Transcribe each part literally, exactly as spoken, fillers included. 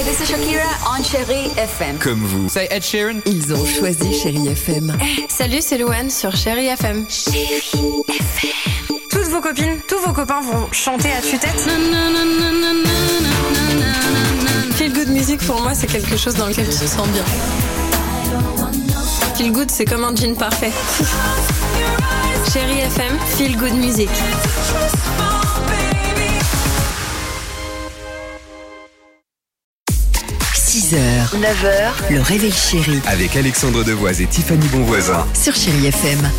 this is Shakira on Chérie F M. Comme vous. C'est Ed Sheeran. Ils ont choisi Chérie F M. Hey, salut, c'est Louane sur Chérie F M. Chérie F M. Toutes vos copines, tous vos copains vont chanter à tue-tête. Feel good music pour moi, c'est quelque chose dans lequel tu te sens bien. Feel good, c'est comme un jean parfait. Chérie F M, feel good music. six heures, neuf heures, le réveil chéri Avec Alexandre Devoise et Tiffany Bonvoisin. sur Chérie F M.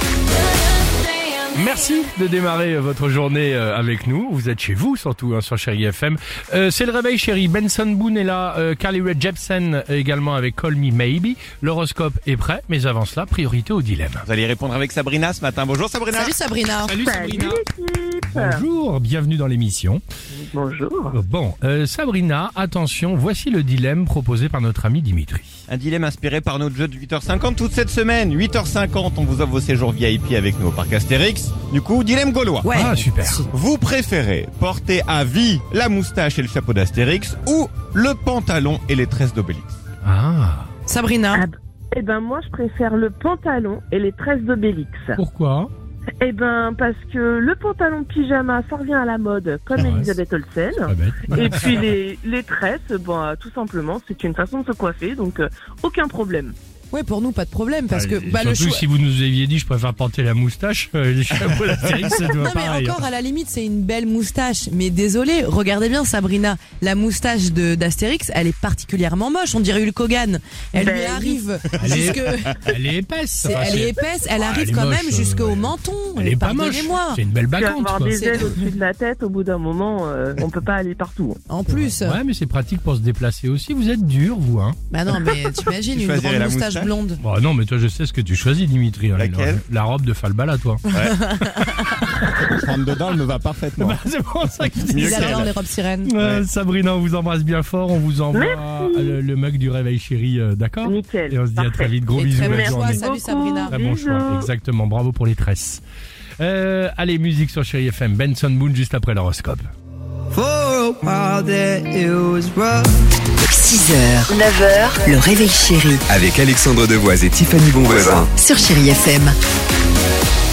Merci de démarrer votre journée avec nous. Vous êtes chez vous, surtout hein, sur Chérie F M. Euh, c'est le réveil chéri. Benson Boone est là. Euh, Carly Rae Jepsen également avec Call Me Maybe. L'horoscope est prêt, mais avant cela, priorité au dilemme. Vous allez répondre avec Sabrina ce matin. Bonjour Sabrina. Salut Sabrina. Salut Sabrina. Bonjour, bienvenue dans l'émission. Bonjour. Bon, euh, Sabrina, attention, voici le dilemme proposé par notre ami Dimitri. Un dilemme inspiré par notre jeu de huit heures cinquante toute cette semaine. huit heures cinquante, on vous offre vos séjours V I P avec nous au parc Astérix. Du coup, dilemme gaulois. Ouais. Ah, super. Vous préférez porter à vie la moustache et le chapeau d'Astérix ou le pantalon et les tresses d'Obélix? Ah, Sabrina. Ah, eh ben moi je préfère le pantalon et les tresses d'Obélix. pourquoi? Eh ben parce que le pantalon de pyjama ça revient à la mode comme Ouais, Elisabeth Olsen. Pas bête. Et puis les, les tresses, bon tout simplement c'est une façon de se coiffer donc euh, aucun problème. Ouais, pour nous, pas de problème, parce Ah, que et bah, le surtout choix... si vous nous aviez dit je préfère porter la moustache, euh, les chapeaux d'Astérix, ça doit Non, mais pareil. encore, à la limite, c'est une belle moustache. Mais désolé, regardez bien, Sabrina, la moustache de d'Astérix, elle est particulièrement moche. On dirait Hulk Hogan. Elle Ben lui oui. arrive Elle est- jusque... Elle est épaisse. c'est- Enfin, elle c'est- est épaisse, elle Ah, arrive elle est quand moche, même jusqu'au euh, menton. Elle est pas moche. Pardonnez-moi. C'est une belle Tu vas bacante. avoir quoi. des C'est- ailes au-dessus de la tête, au bout d'un moment euh, on peut pas aller partout. En plus. Ouais, mais c'est pratique pour se déplacer aussi. Vous êtes dur, vous, hein? Bah non, mais t'imagines, Tu une choisirais grande la moustache moustache blonde. Bon, non, mais toi, je sais ce que tu choisis, Dimitri. hein. Laquelle? La robe de Falbala, toi. Rentre dedans, elle me va parfaitement. Bah, c'est pour ça que je dis Mieux Ils ça. qu'elle. adorent les robes sirènes. Euh, Sabrina, on vous embrasse bien fort. On vous envoie Merci. le, le mug du réveil chéri, euh, d'accord? Nickel. Et on se dit à Parfait. très vite. Gros Et bisous, très belle bon choix, journée. salut Sabrina. Très bon Bisous. choix, exactement. Bravo pour les tresses. Euh, allez, musique sur Chérie F M. Benson Boone juste après l'horoscope. six heures, neuf heures, le réveil chéri Avec Alexandre Devoise et Tiffany Bonvoisin. sur Chérie F M.